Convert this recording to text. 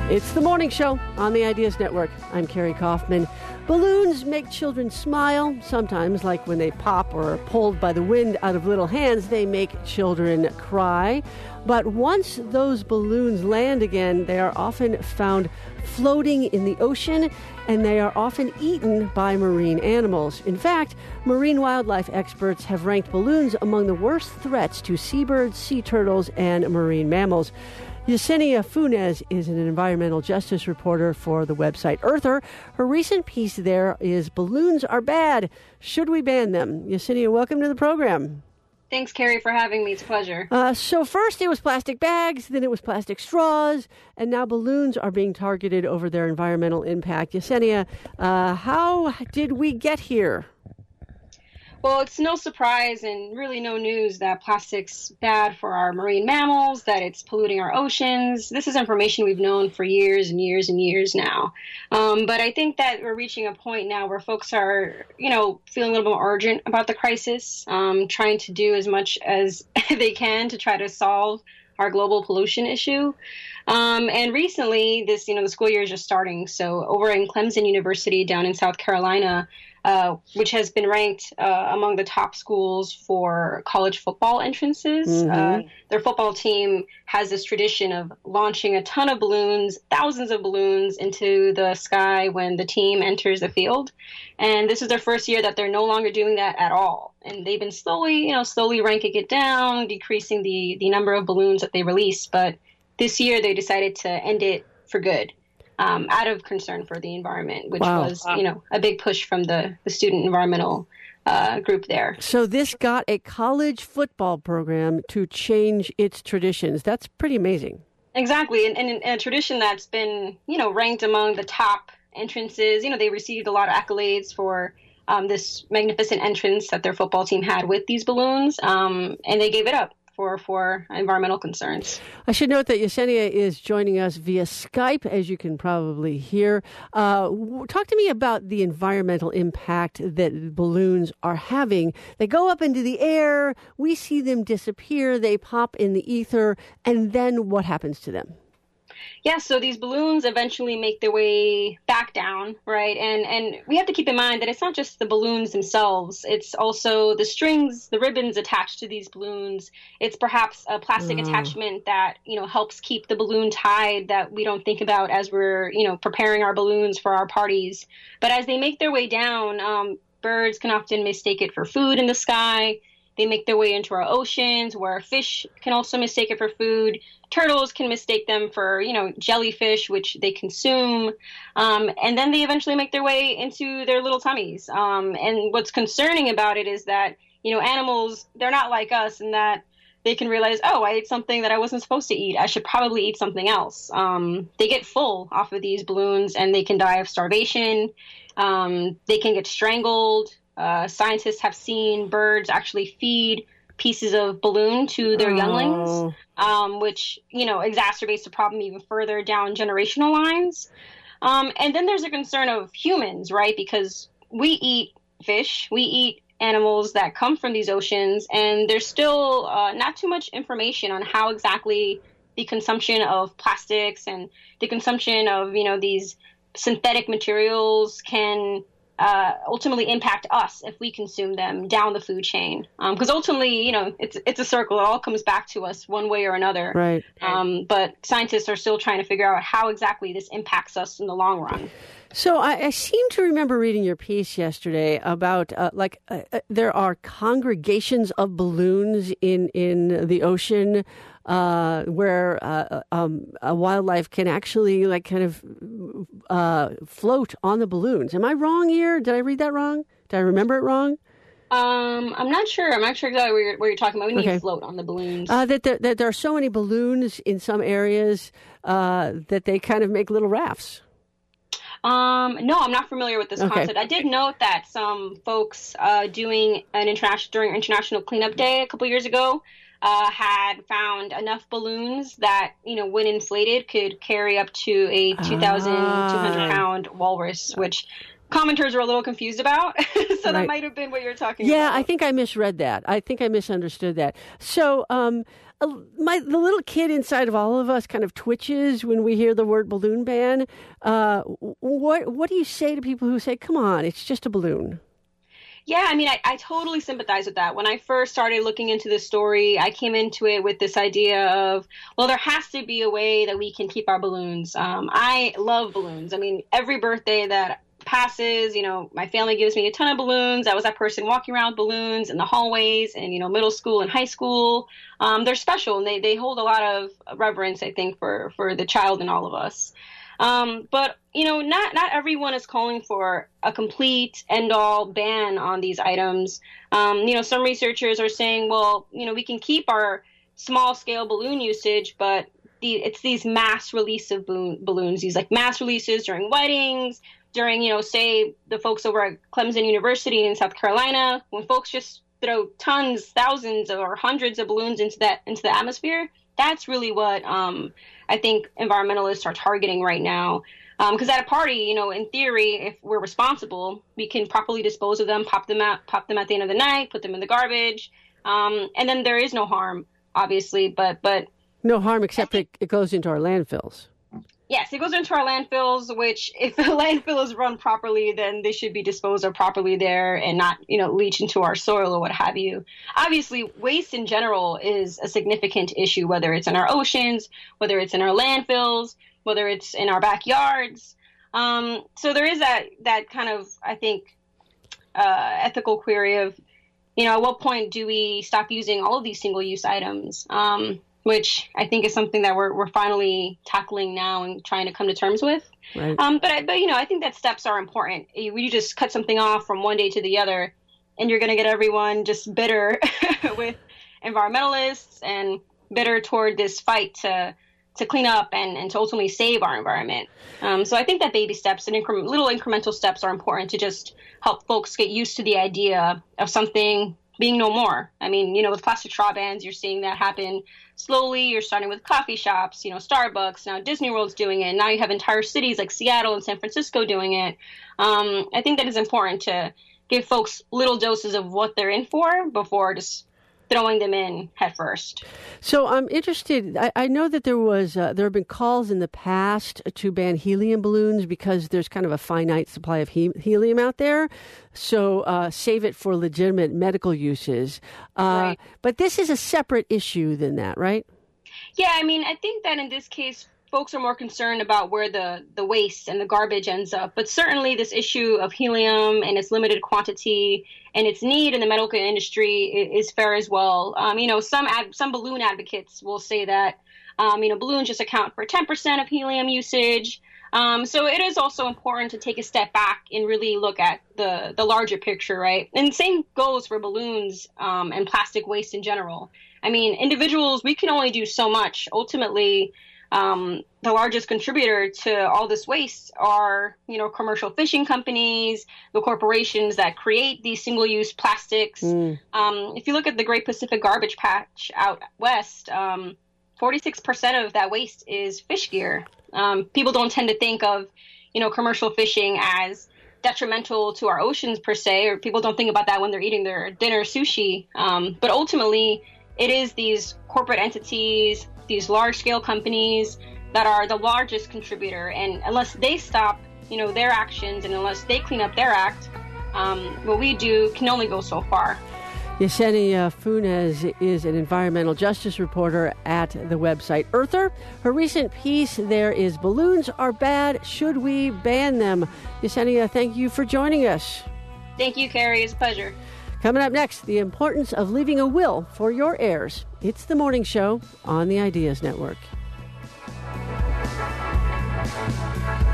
It's the morning show on the Ideas Network. I'm Carrie Kaufman. Balloons make children smile. Sometimes, like when they pop or are pulled by the wind out of little hands, they make children cry. But once those balloons land again, they are often found floating in the ocean, and they are often eaten by marine animals. In fact, marine wildlife experts have ranked balloons among the worst threats to seabirds, sea turtles, and marine mammals. Yesenia Funes is an environmental justice reporter for the website Earther. Her recent piece there is Balloons Are Bad. Should we ban them? Yesenia, welcome to the program. Thanks, Carrie, for having me. It's a pleasure. So first it was plastic bags, then it was plastic straws, and now balloons are being targeted over their environmental impact. Yesenia, how did we get here? Well, it's no surprise and really no news that plastic's bad for our marine mammals, that it's polluting our oceans. This is information we've known for years and years and years now. But I think that we're reaching a point now where folks are, feeling a little more urgent about the crisis, trying to do as much as they can to try to solve our global pollution issue. And recently, the school year is just starting. So over in Clemson University down in South Carolina, which has been ranked among the top schools for college football entrances. Mm-hmm. Their football team has this tradition of launching a ton of balloons, thousands of balloons into the sky when the team enters the field. And this is their first year that they're no longer doing that at all. And they've been slowly ranking it down, decreasing the number of balloons that they release. But this year they decided to end it for good. Out of concern for the environment, which was, a big push from the student environmental group there. So this got a college football program to change its traditions. That's pretty amazing. Exactly. And a tradition that's been, ranked among the top entrances. They received a lot of accolades for this magnificent entrance that their football team had with these balloons. And they gave it up for environmental concerns. I should note that Yesenia is joining us via Skype, as you can probably hear. Talk to me about the environmental impact that balloons are having. They go up into the air, we see them disappear, they pop in the ether, and then what happens to them? Yeah, so these balloons eventually make their way back down, right? And we have to keep in mind that it's not just the balloons themselves. It's also the strings, the ribbons attached to these balloons. It's perhaps a plastic attachment that, helps keep the balloon tied that we don't think about as we're, preparing our balloons for our parties. But as they make their way down, birds can often mistake it for food in the sky. They make their way into our oceans, where fish can also mistake it for food. Turtles can mistake them for, jellyfish, which they consume. And then they eventually make their way into their little tummies. And what's concerning about it is that, animals, they're not like us in that they can realize, oh, I ate something that I wasn't supposed to eat. I should probably eat something else. They get full off of these balloons and they can die of starvation. They can get strangled. Scientists have seen birds actually feed pieces of balloon to their younglings, which, exacerbates the problem even further down generational lines. And then there's a concern of humans, right? Because we eat fish, we eat animals that come from these oceans, and there's still not too much information on how exactly the consumption of plastics and the consumption of, these synthetic materials can ultimately impact us if we consume them down the food chain. Because ultimately, it's a circle. It all comes back to us one way or another. Right. But scientists are still trying to figure out how exactly this impacts us in the long run. So I seem to remember reading your piece yesterday about there are congregations of balloons in the ocean where a wildlife can actually float on the balloons. Am I wrong here? Did I read that wrong? Did I remember it wrong? I'm not sure. I'm not sure exactly what you're talking about. We need to float on the balloons. That there are so many balloons in some areas that they kind of make little rafts. No, I'm not familiar with this concept. I did note that some folks during International Cleanup Day a couple years ago had found enough balloons that, when inflated, could carry up to a 2,200-pound walrus, which commenters are a little confused about. So that might have been what you're talking about. Yeah, I think I misread that. I think I misunderstood that. So the little kid inside of all of us kind of twitches when we hear the word balloon ban. What do you say to people who say, come on, it's just a balloon? Yeah, I mean, I totally sympathize with that. When I first started looking into this story, I came into it with this idea of, well, there has to be a way that we can keep our balloons. I love balloons. I mean, every birthday that passes, my family gives me a ton of balloons. I was that person walking around with balloons in the hallways and, middle school and high school. They're special, and they hold a lot of reverence, I think, for the child in all of us. But, not everyone is calling for a complete end-all ban on these items. Some researchers are saying, well, we can keep our small-scale balloon usage, but it's these mass release of balloons, these like mass releases during weddings, during, say, the folks over at Clemson University in South Carolina, when folks just throw tons, thousands, or hundreds of balloons into the atmosphere. That's really what I think environmentalists are targeting right now. Because at a party, in theory, if we're responsible, we can properly dispose of them, pop them at the end of the night, put them in the garbage, and then there is no harm, obviously. But no harm except it goes into our landfills. Yes, it goes into our landfills, which if the landfill is run properly, then they should be disposed of properly there and not, leach into our soil or what have you. Obviously, waste in general is a significant issue, whether it's in our oceans, whether it's in our landfills, whether it's in our backyards. So there is that kind of, I think, ethical query of, at what point do we stop using all of these single-use items? Which I think is something that we're finally tackling now and trying to come to terms with. Right. But I think that steps are important. You just cut something off from one day to the other, and you're going to get everyone just bitter with environmentalists and bitter toward this fight to clean up and to ultimately save our environment. So I think that baby steps and little incremental steps are important to just help folks get used to the idea of something being no more. I mean, with plastic straw bans, you're seeing that happen slowly. You're starting with coffee shops, Starbucks, now Disney World's doing it. Now you have entire cities like Seattle and San Francisco doing it. I think that is important to give folks little doses of what they're in for before just throwing them in head first. So I'm interested. I know that there have been calls in the past to ban helium balloons because there's kind of a finite supply of helium out there. So save it for legitimate medical uses. Right. But this is a separate issue than that, right? Yeah, I mean, I think that in this case, folks are more concerned about where the waste and the garbage ends up. But certainly this issue of helium and its limited quantity and its need in the medical industry is fair as well. Some balloon advocates will say that, balloons just account for 10% of helium usage. So it is also important to take a step back and really look at the larger picture, right? And the same goes for balloons and plastic waste in general. I mean, individuals, we can only do so much. Ultimately, the largest contributor to all this waste are, commercial fishing companies, the corporations that create these single-use plastics. If you look at the Great Pacific Garbage Patch out west, 46% of that waste is fish gear. People don't tend to think of, commercial fishing as detrimental to our oceans per se, or people don't think about that when they're eating their dinner sushi. But ultimately, it is these corporate entities, these large-scale companies that are the largest contributor. And unless they stop, their actions and unless they clean up their act, what we do can only go so far. Yesenia Funes is an environmental justice reporter at the website Earther. Her recent piece there is Balloons Are Bad. Should we ban them? Yesenia, thank you for joining us. Thank you, Carrie. It's a pleasure. Coming up next, the importance of leaving a will for your heirs. It's The Morning Show on the Ideas Network.